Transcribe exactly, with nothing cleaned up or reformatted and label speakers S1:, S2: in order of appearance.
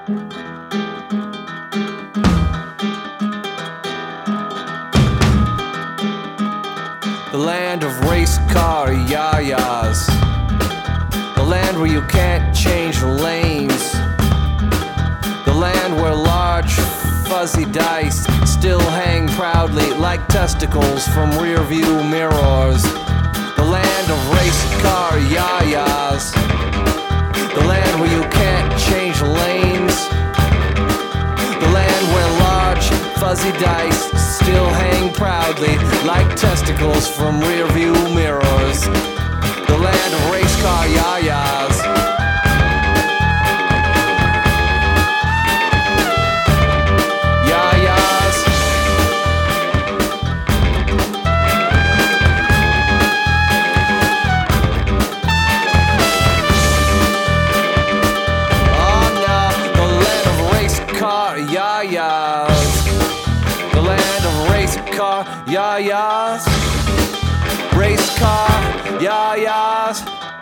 S1: The land of race car yayas, the land where you can't change lanes, the land where large fuzzy dice still hang proudly like testicles from rear view mirrors. The land of race car yayas, the land where you can't change lanes, the land where large fuzzy dice still hang proudly like testicles from rear view mirrors. The land of race car yayas. Yayas. Oh no, the land of race car yayas. The land of race car yayas. Race car yayas.